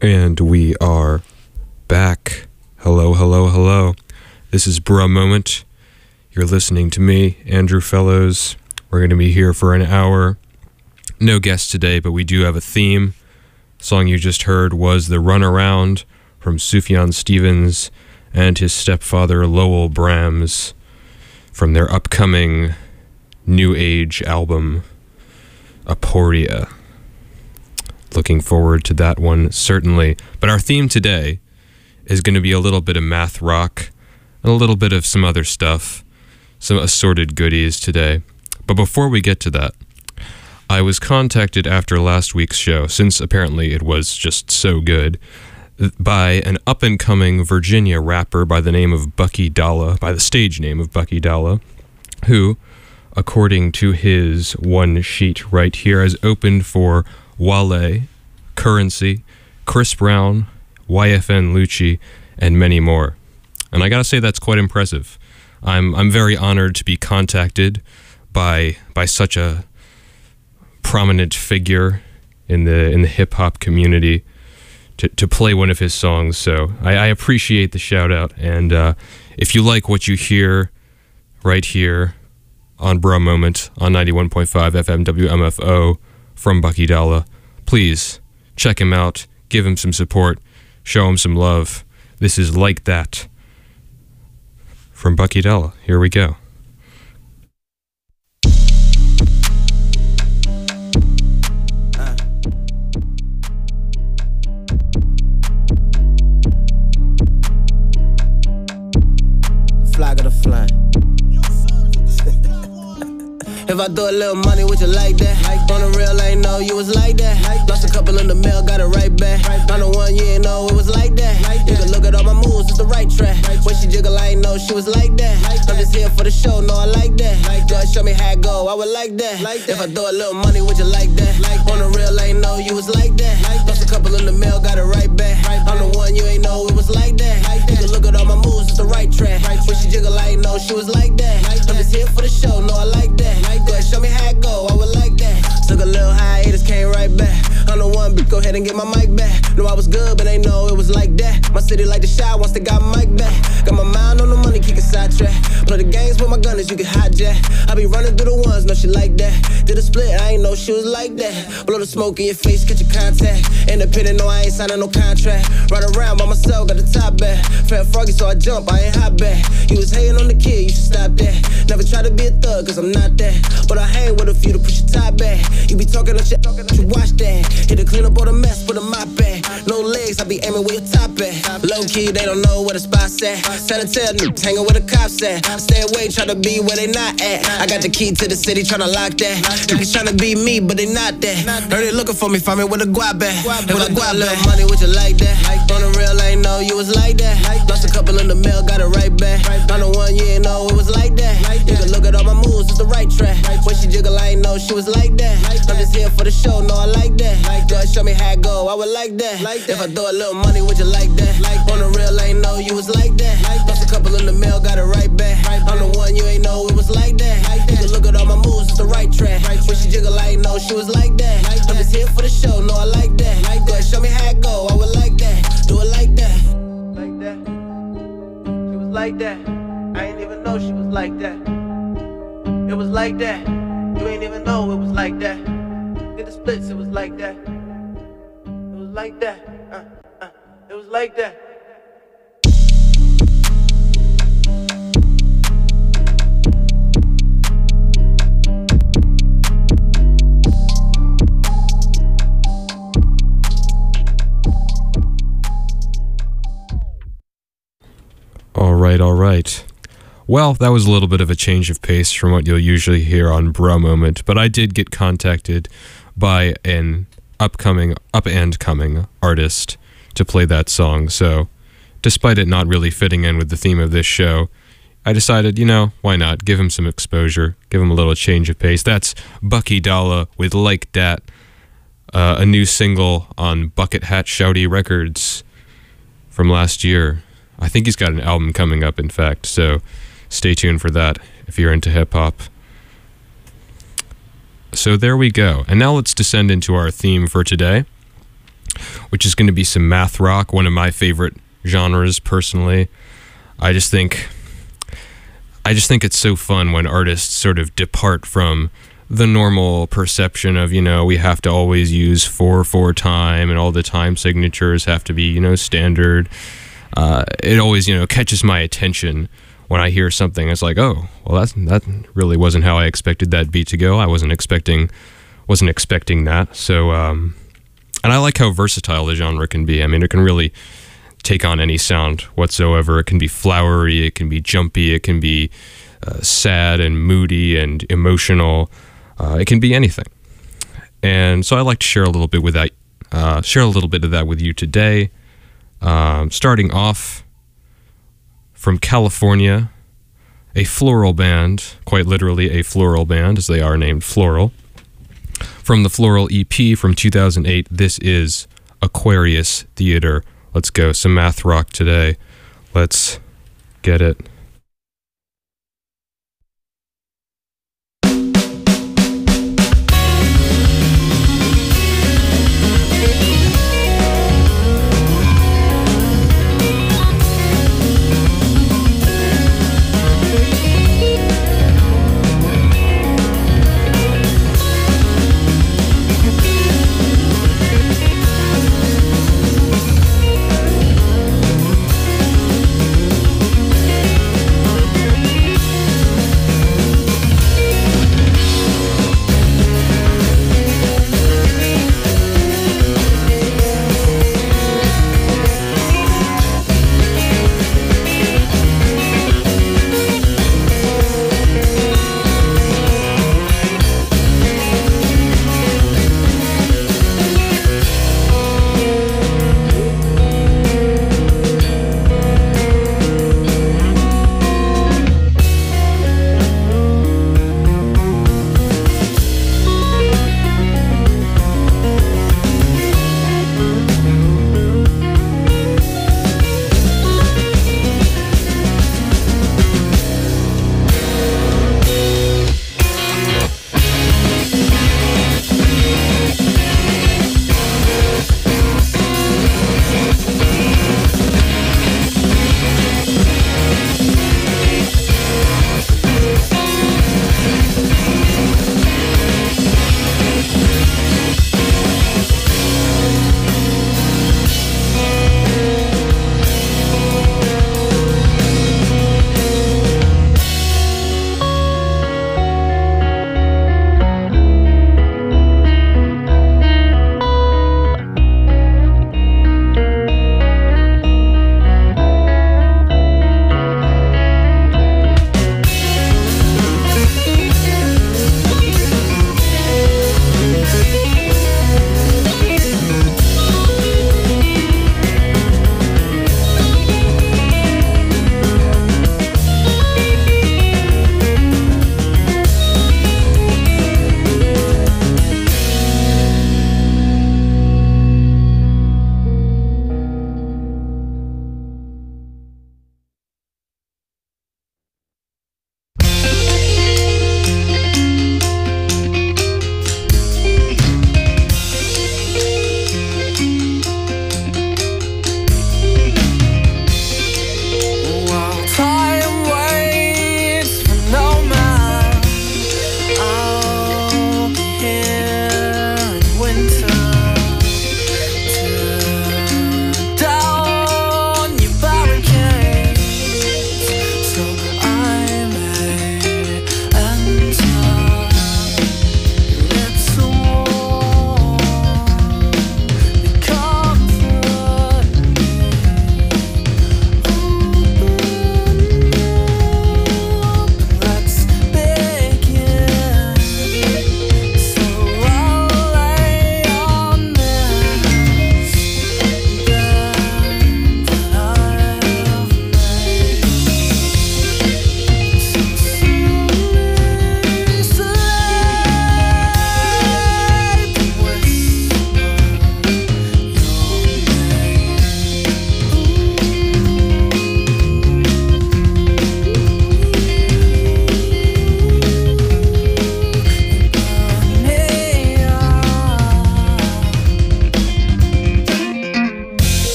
And we are back. Hello, hello, hello. This is Bruh Moment. You're listening to me, Andrew Fellows. We're going to be here for an hour. No guest today, but we do have a theme. The song you just heard was The Runaround from Sufjan Stevens and his stepfather Lowell Brahms from their upcoming New Age album, Aporia. Looking forward to that one, certainly. But our theme today is going to be a little bit of math rock and a little bit of some other stuff, some assorted goodies today. But before we get to that, I was contacted after last week's show, since apparently it was just so good, by an up-and-coming Virginia rapper by the name of Bucky Dalla, by the stage name of Bucky Dalla, who, according to his one sheet right here, has opened for Wale, Currency, Chris Brown, YFN Lucci, and many more. And I gotta say that's quite impressive. I'm very honored to be contacted by such a prominent figure in the hip hop community to play one of his songs. So I appreciate the shout out. And if you like what you hear right here on Bruh Moment on 91.5 FM WMFO from Bucky Dalla, please check him out, give him some support, show him some love. This is Like That from Bucky Dalla. Here we go. Flag of the fly. If I throw a little money, would you like that? On the real, I ain't know you was like that. Lost a couple in the mail, got it right back. On the one, you ain't know it was like that. You can look at all my moves, it's the right track. When she jiggle, I ain't know she was like that. I'm just here for the show, no, I like that. God show me how it go, I would like that. If I throw a little money, would you like that? On the real, I ain't know you was like that. Lost a couple in the mail, got it right back. On the one, you ain't know it was like that. You can look at all my moves, it's the right track. When she jiggle, I ain't know she was like that. I'm just here for the show, no, I like that. Go ahead, show me how it go, I would like that. Took a little hiatus, came right back. I'm the one, but go ahead and get my mic back. Knew I was good, but ain't know it was like that. My city like the shot, once they got my mic back. Got my mind on the money, kicking sidetrack. Play the games with my gunners, you can hijack. I be running through the ones, know she like that. Did a split, I ain't know she was like that. Blow the smoke in your face, catch your contact. Independent, no, I ain't signing no contract. Ride around by myself, got the top back. Fat froggy, so I jump, I ain't hot back. You was hating on the kid, you should stop that. Never try to be a thug, cause I'm not that. But I hang with a few to push your top back. You be talking on shit, you watch that. Hit to clean up all the mess, put a mop back. No legs, I be aiming where your top at. Low key, they don't know where the spot's at. Tell niggas, hanging where the cops at. Stay away, try to be where they not at. I got the key to the city, tryna lock that. Niggas tryna be me, but they not that. Heard they looking for me, find me with a guap at. With a guap little money, would you like that? On the real, I ain't know you was like that. Lost a couple in the mail, got it right back. On the one, you ain't know it was like that. You can look at all my moves, it's the right track. When she jiggle, I ain't know she was like that. I'm just here for the show, no, I like that. God show me how it go, I would like that. If I throw a little money, would you like that? On the real, I ain't know you was like that. Lost a couple in the mail, got it right back. On the one, you ain't know it was like that. You can look at all my moves, it's the right track. When she jiggle, I ain't know she was like that. I'm just here for the show, no, I like that. Go ahead, show me how it go, I would like that. Do it like that. Like that. She was like that. I ain't even know she was like that. It was like that. You ain't even know it was like that. Did the splits, it was like that. It was like that. It was like that. All right. Well, that was a little bit of a change of pace from what you'll usually hear on Bruh Moment, but I did get contacted by an up-and-coming artist to play that song, so despite it not really fitting in with the theme of this show, I decided, why not? Give him some exposure, give him a little change of pace. That's Bucky Dalla with Like Dat, a new single on Bucket Hat Shouty Records from last year. I think he's got an album coming up, in fact, so stay tuned for that if you're into hip-hop. So there we go. And now let's descend into our theme for today. which is going to be some math rock, one of my favorite genres personally. I just think it's so fun when artists sort of depart from the normal perception of, we have to always use 4/4 time and all the time signatures have to be, standard. It always, catches my attention when I hear something. It's like, oh, well, that really wasn't how I expected that beat to go. I wasn't expecting that. So, and I like how versatile the genre can be. I mean, it can really take on any sound whatsoever. It can be flowery, it can be jumpy, it can be sad and moody and emotional. It can be anything. And so I like to share a little bit of that with you today. Starting off from California, a floral band, quite literally a floral band, as they are named Floral. From the Floral EP from 2008, this is Aquarius Theater. Let's go. Some math rock today. Let's get it.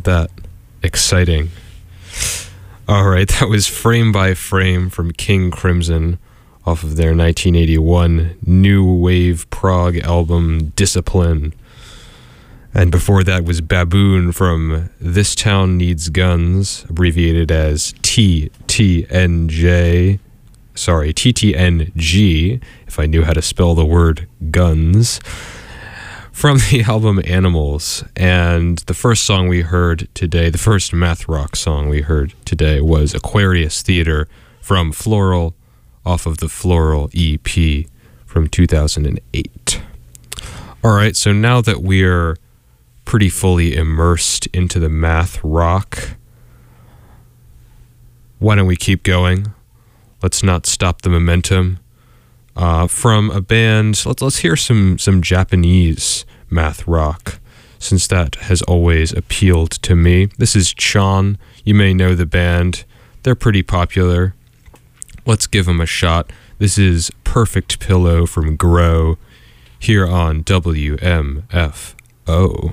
that exciting. Alright, that was Frame by Frame from King Crimson off of their 1981 new wave prog album Discipline. And before that was Baboon from This Town Needs Guns, abbreviated as TTNG, if I knew how to spell the word guns, from the album Animals. And the first song we heard today, the first math rock song we heard today, was Aquarius Theater from Floral, off of the Floral EP from 2008. Alright, so now that we're pretty fully immersed into the math rock, why don't we keep going? Let's not stop the momentum. From a band, let's hear some Japanese math rock, since that has always appealed to me. This is Chon. You may know the band. They're pretty popular. Let's give them a shot. This is Perfect Pillow from Grow here on WMFO.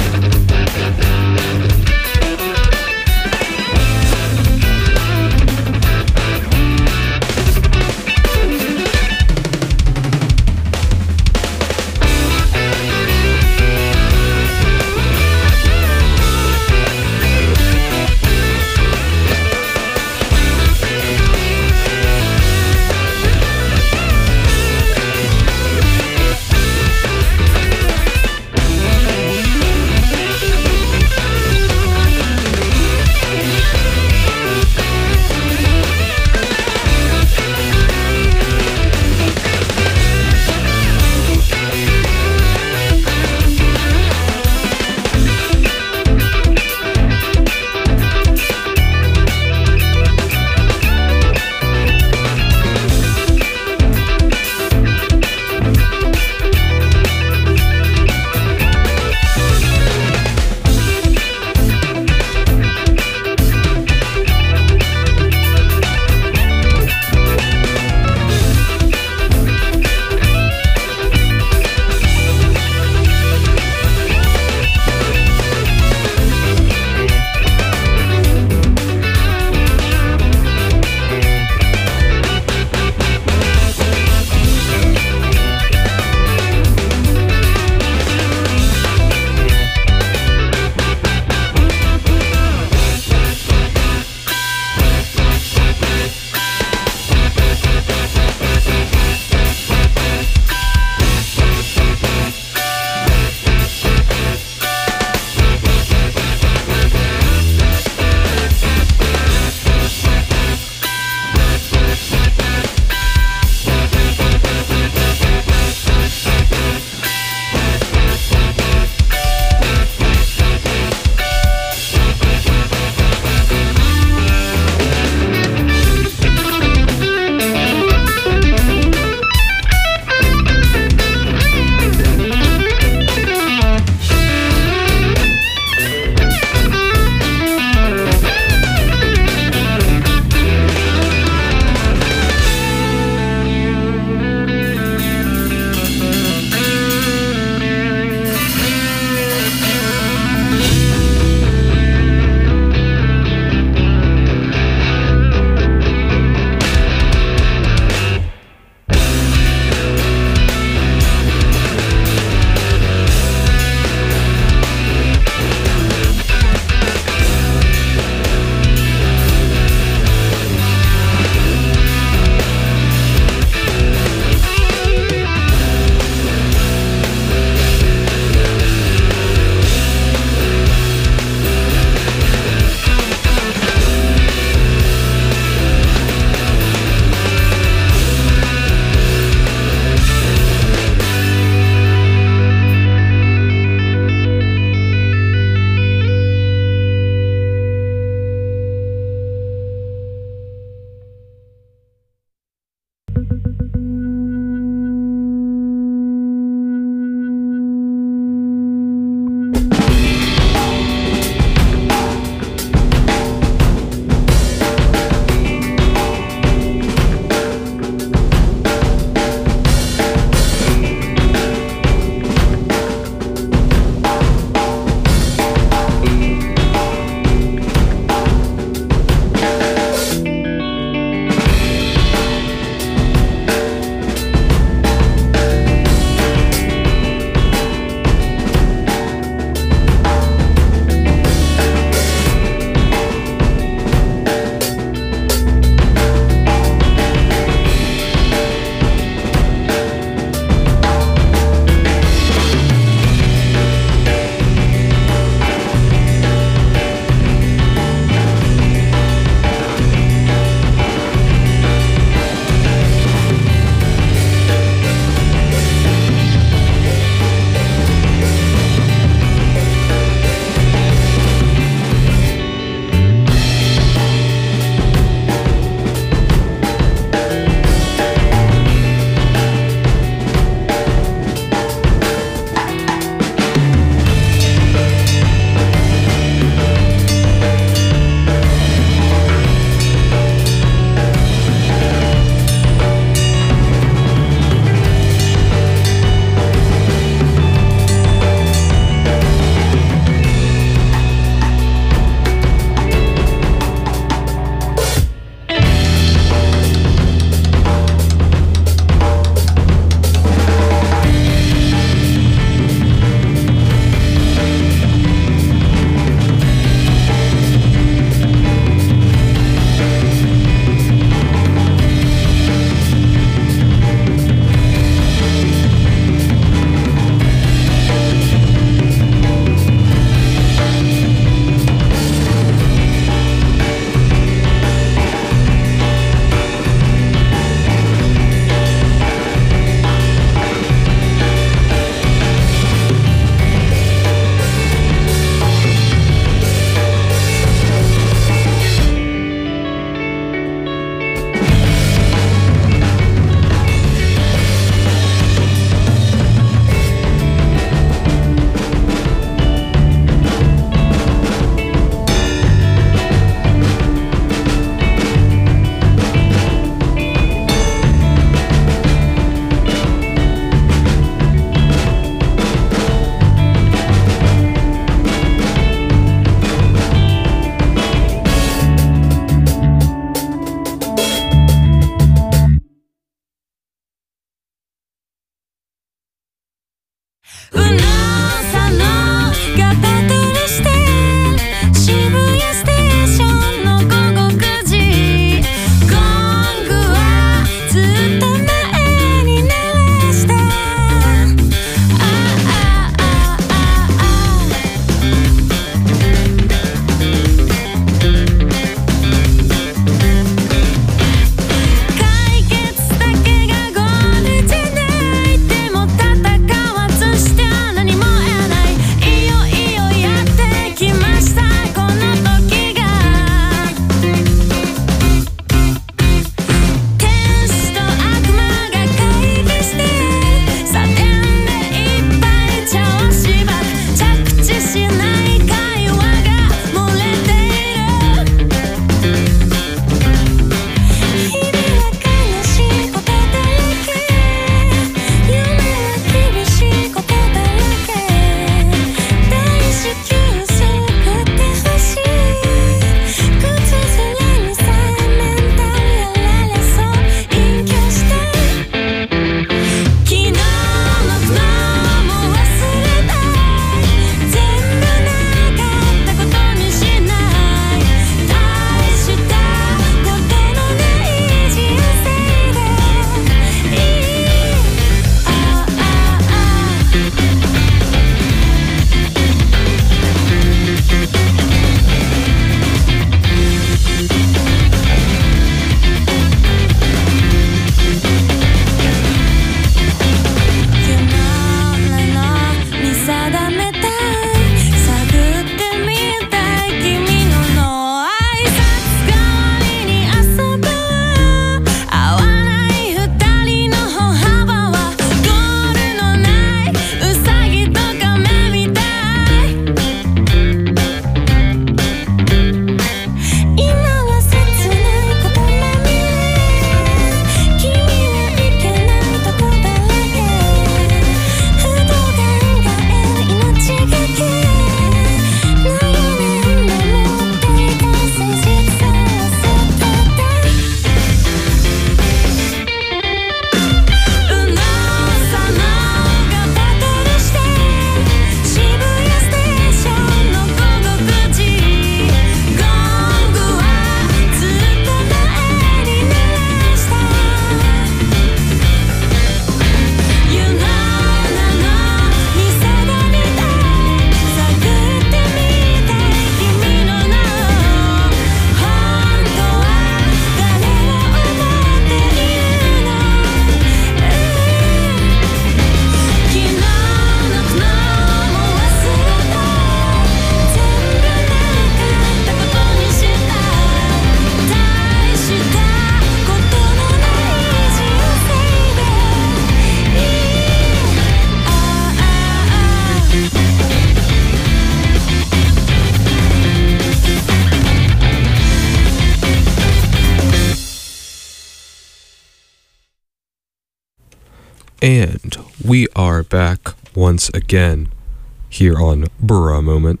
And we are back once again here on Bruh Moment.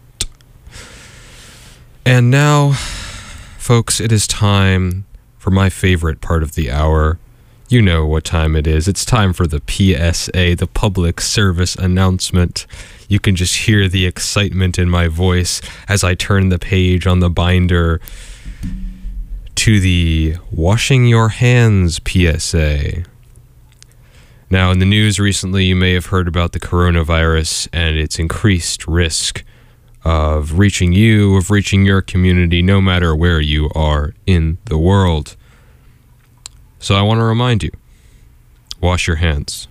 And now, folks, it is time for my favorite part of the hour. You know what time it is. It's time for the PSA, the public service announcement. You can just hear the excitement in my voice as I turn the page on the binder to the washing your hands PSA. Now, in the news recently, you may have heard about the coronavirus and its increased risk of reaching you, of reaching your community, no matter where you are in the world. So I want to remind you, wash your hands.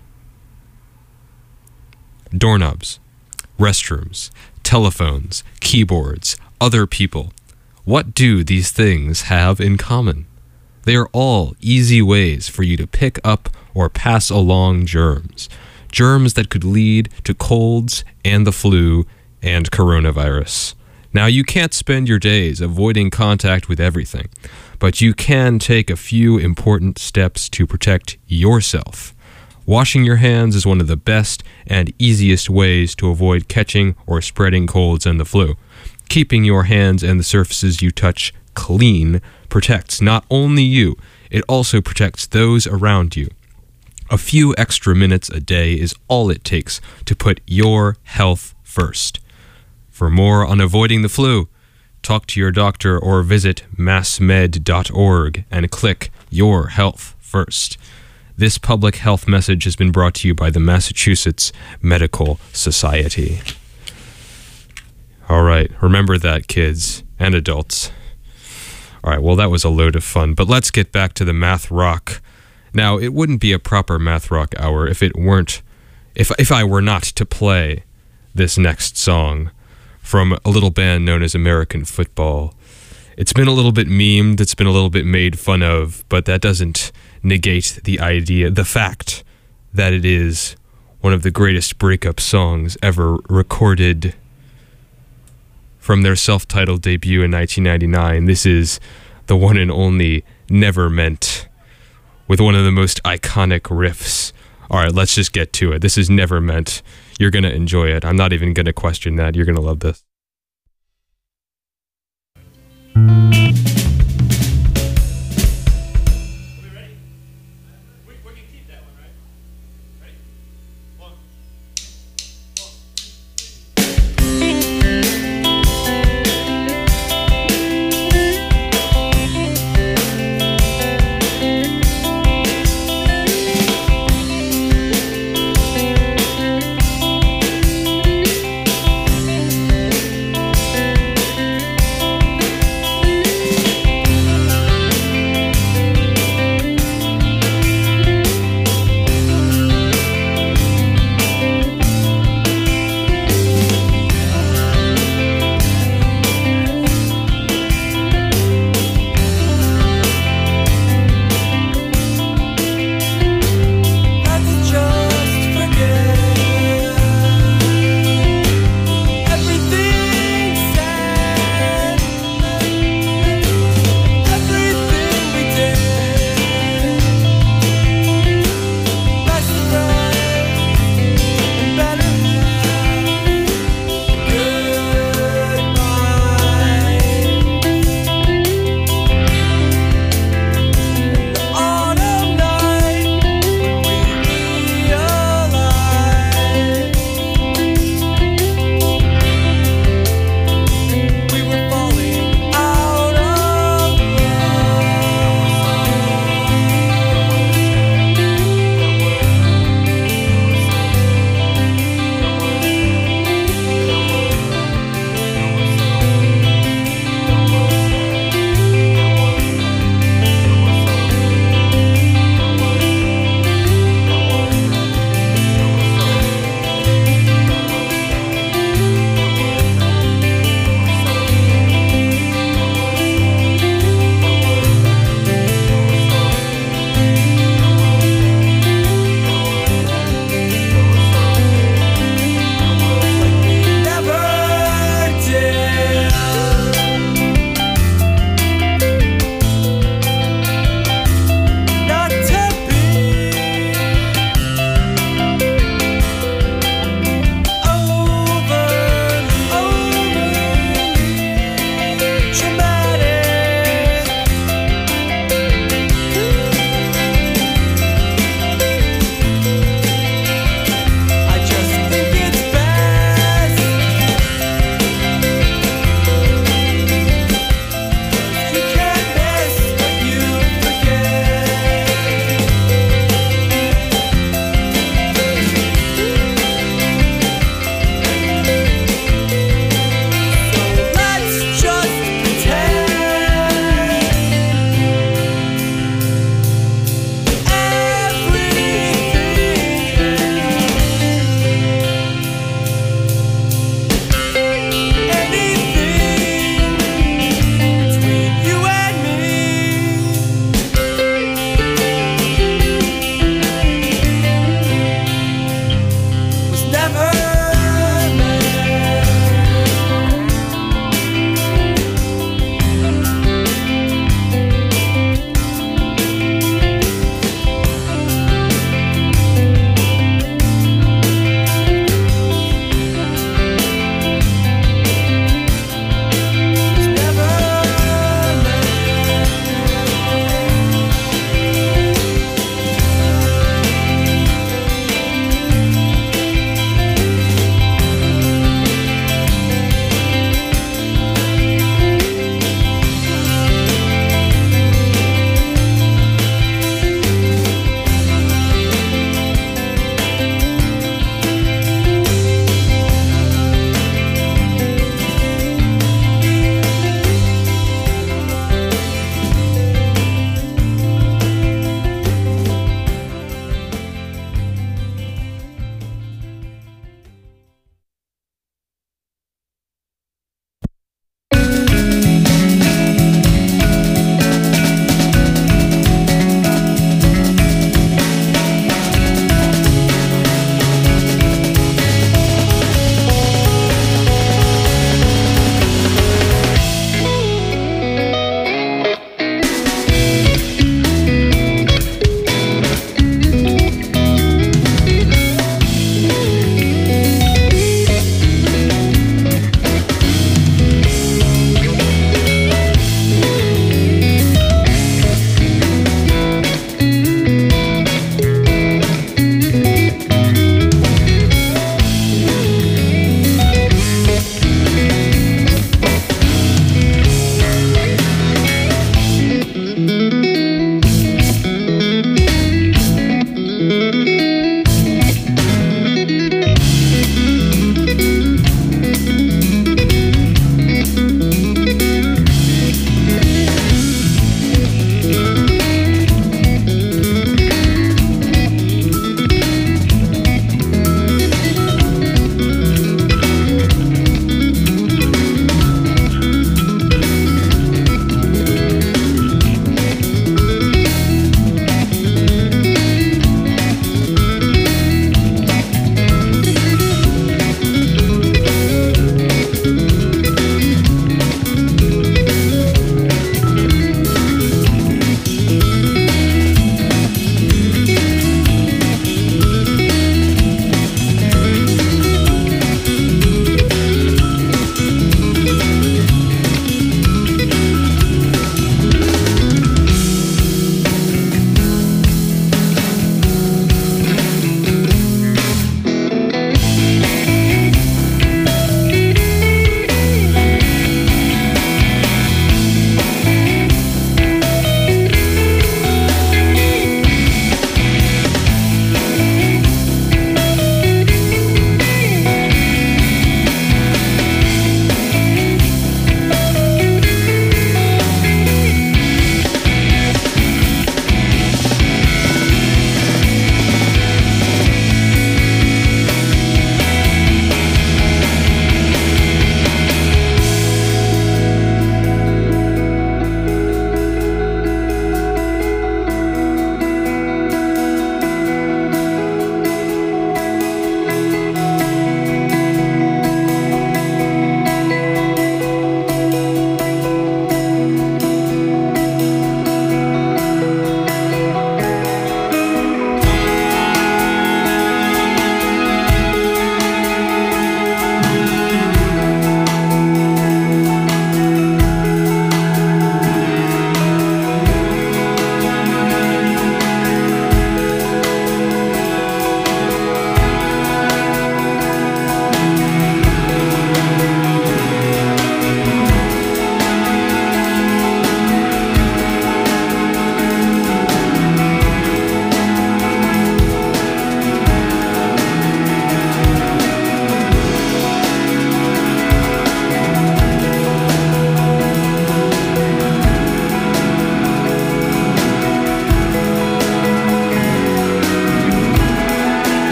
Doorknobs, restrooms, telephones, keyboards, other people. What do these things have in common? They are all easy ways for you to pick up or pass along germs. Germs that could lead to colds and the flu and coronavirus. Now, you can't spend your days avoiding contact with everything, but you can take a few important steps to protect yourself. Washing your hands is one of the best and easiest ways to avoid catching or spreading colds and the flu. Keeping your hands and the surfaces you touch clean protects not only you, it also protects those around you. A few extra minutes a day is all it takes to put your health first. For more on avoiding the flu, talk to your doctor or visit massmed.org and click Your Health First. This public health message has been brought to you by the Massachusetts Medical Society. All right, remember that, kids and adults. All right, well, that was a load of fun, but let's get back to the math rock. Now, it wouldn't be a proper math rock hour if I were not to play this next song from a little band known as American Football. It's been a little bit memed, it's been a little bit made fun of, but that doesn't negate the fact that it is one of the greatest breakup songs ever recorded. From their self-titled debut in 1999, this is the one and only Never Meant, with one of the most iconic riffs. All right, let's just get to it. This is Never Meant. You're going to enjoy it. I'm not even going to question that. You're going to love this.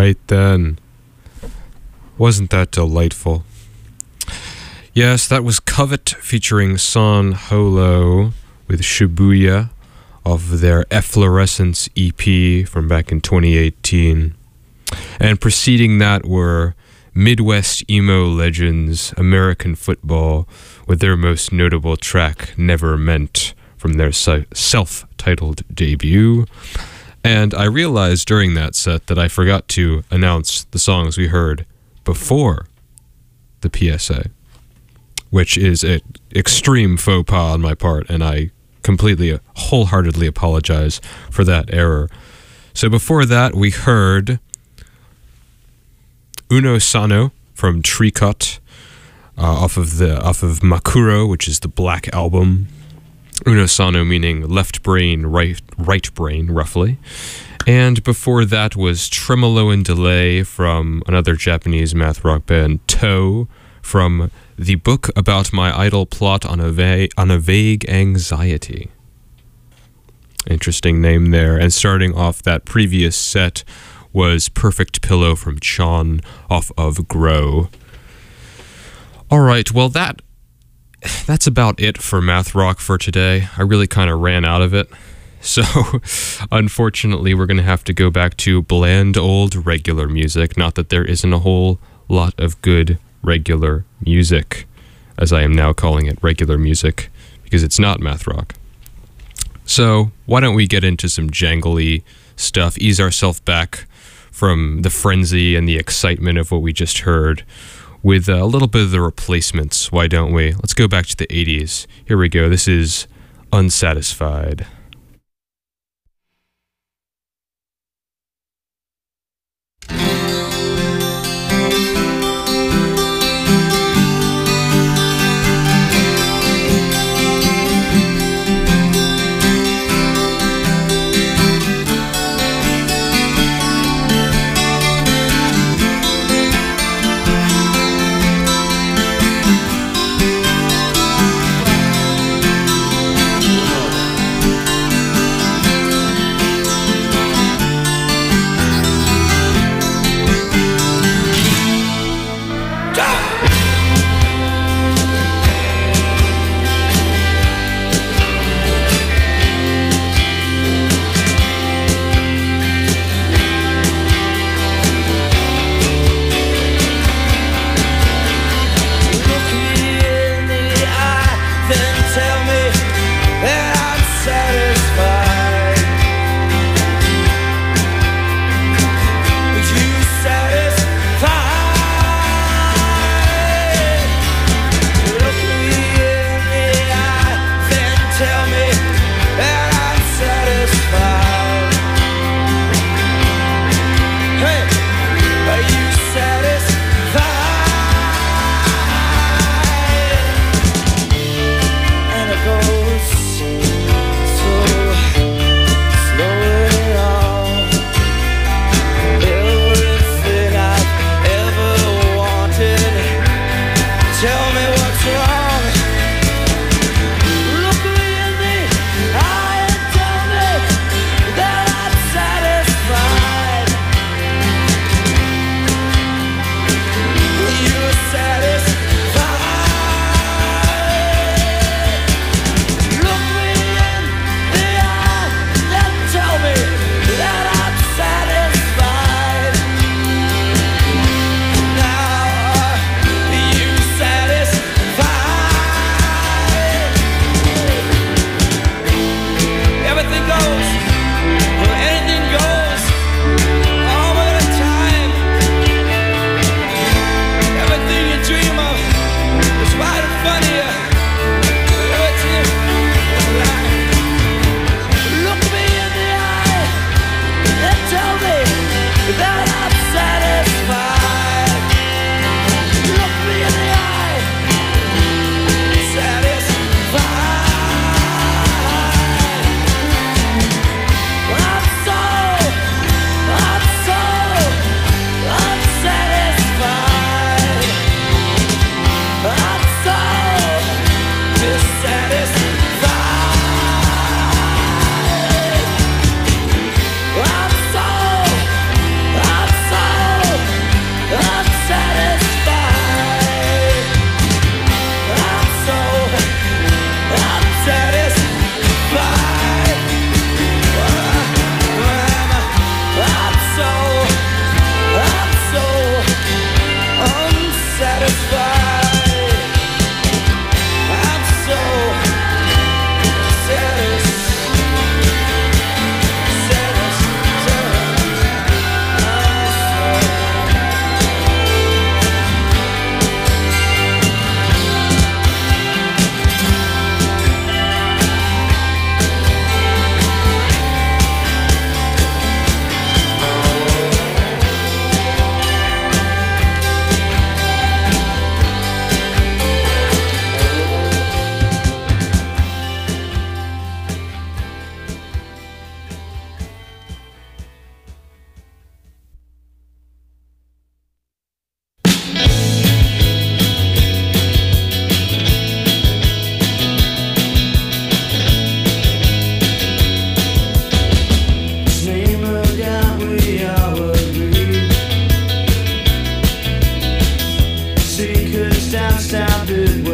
right then. Wasn't that delightful? Yes, that was Covet featuring San Holo with Shibuya off their Efflorescence EP from back in 2018. And preceding that were Midwest emo legends American Football with their most notable track, Never Meant, from their self-titled debut. And I realized during that set that I forgot to announce the songs we heard before the PSA, which is an extreme faux pas on my part, and I completely, wholeheartedly apologize for that error. So before that, we heard Uno Sano from Tree Cut, off of Makuro, which is the Black Album. Uno Sano meaning left brain, right brain, roughly. And before that was Tremolo and Delay from another Japanese math rock band, Toe, from the book about my idle plot on a vague anxiety. Interesting name there. And starting off that previous set was Perfect Pillow from Chon off of Grow. All right, well that's about it for math rock for today. I really kind of ran out of it. So, unfortunately, we're going to have to go back to bland old regular music. Not that there isn't a whole lot of good regular music, as I am now calling it regular music, because it's not math rock. So, why don't we get into some jangly stuff, ease ourselves back from the frenzy and the excitement of what we just heard with a little bit of the Replacements, why don't we? Let's go back to the 80s. Here we go. This is Unsatisfied. Satisfied.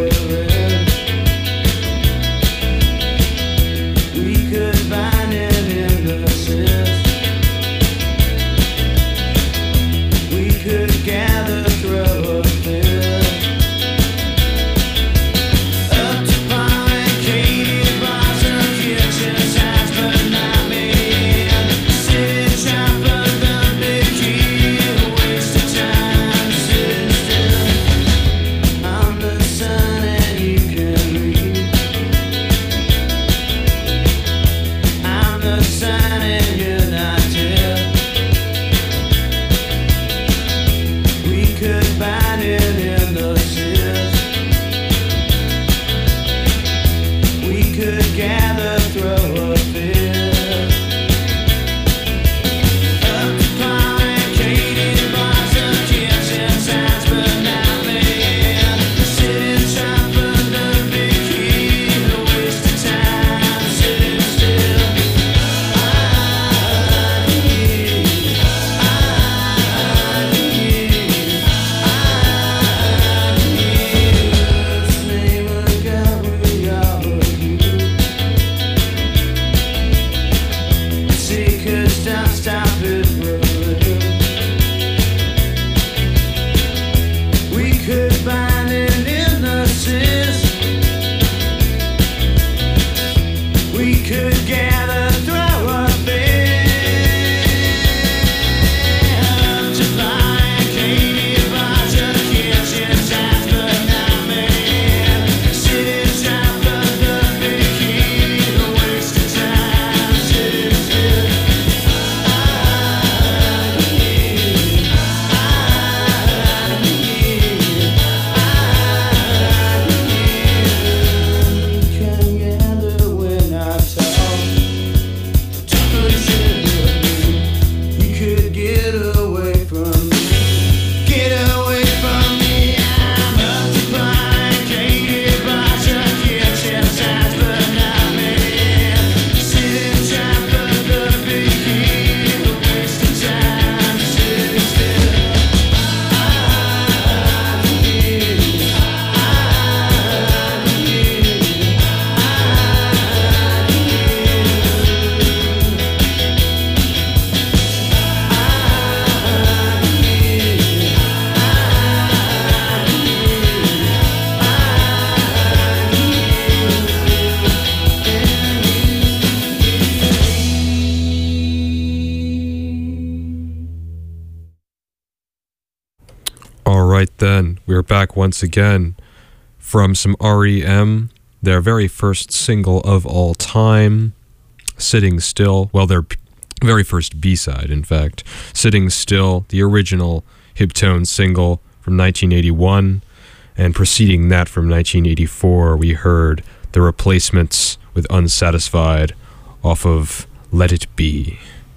Then we're back once again from some REM, their very first single of all time, Sitting Still. Well, their very first B-side, in fact. Sitting Still, the original Hiptone single from 1981, and preceding that from 1984, we heard The Replacements with Unsatisfied off of Let It Be.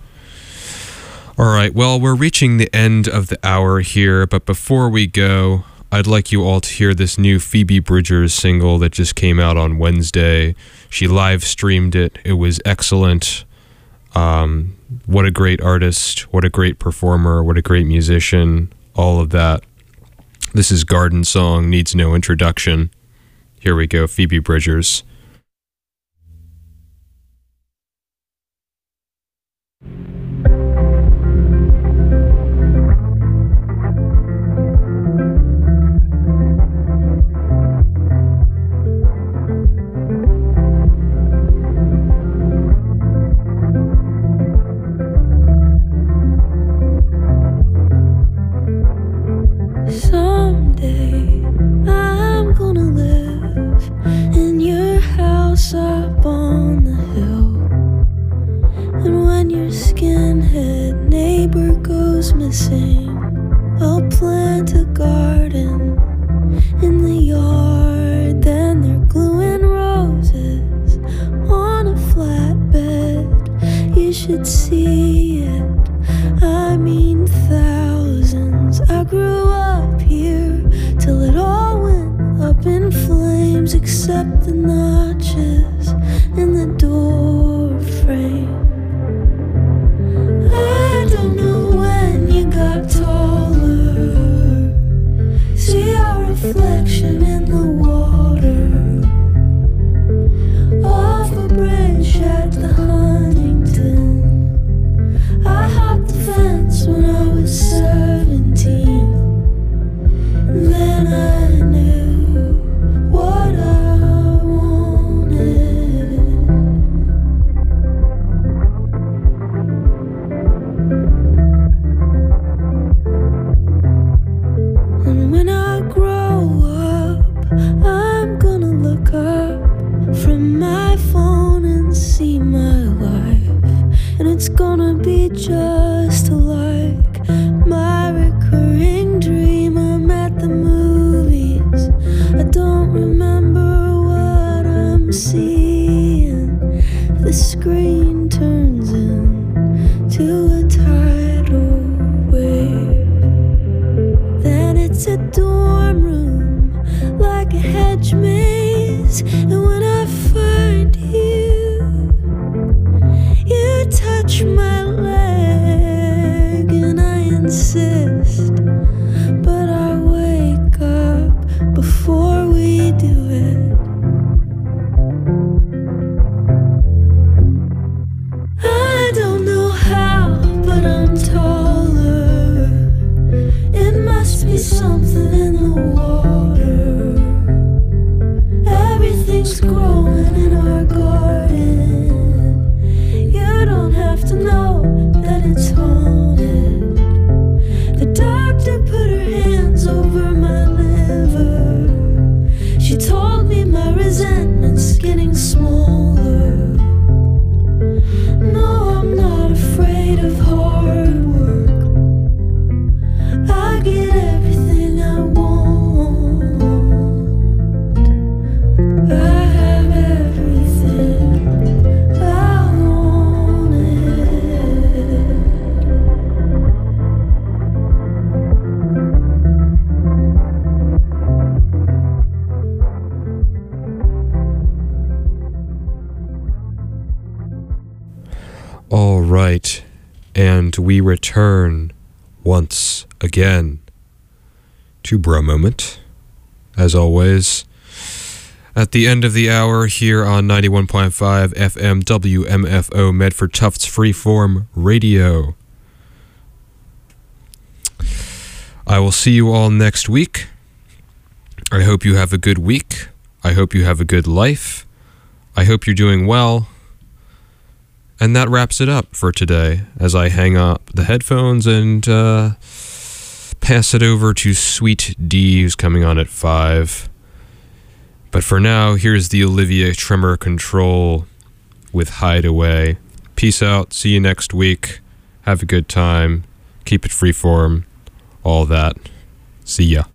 All right, well, we're reaching the end of the hour here, but before we go, I'd like you all to hear this new Phoebe Bridgers single that just came out on Wednesday. She live streamed it. It was excellent. What a great artist, what a great performer, what a great musician, all of that. This is Garden Song, needs no introduction. Here we go, Phoebe Bridgers. Someday I'm gonna live in your house up on the hill. And when your skinhead neighbor goes missing, I'll plant a garden in the yard. Then they're gluing roses on a flatbed. You should see it, I mean thousands. I grew up here till it all went up in flames, except the notches in the door frame. I don't know when you got taller. See our reflection in the wall. resentment's getting smaller. No, I'm not afraid of hard work. I get everything I want. I have everything I wanted. All right, and we return once again to Bro Moment, as always, at the end of the hour here on 91.5 FM WMFO Medford Tufts Freeform Radio. I will see you all next week. I hope you have a good week. I hope you have a good life. I hope you're doing well. And that wraps it up for today as I hang up the headphones and pass it over to Sweet D, who's coming on at 5. But for now, here's the Olivia Tremor Control with Hideaway. Peace out. See you next week. Have a good time. Keep it freeform. All that. See ya.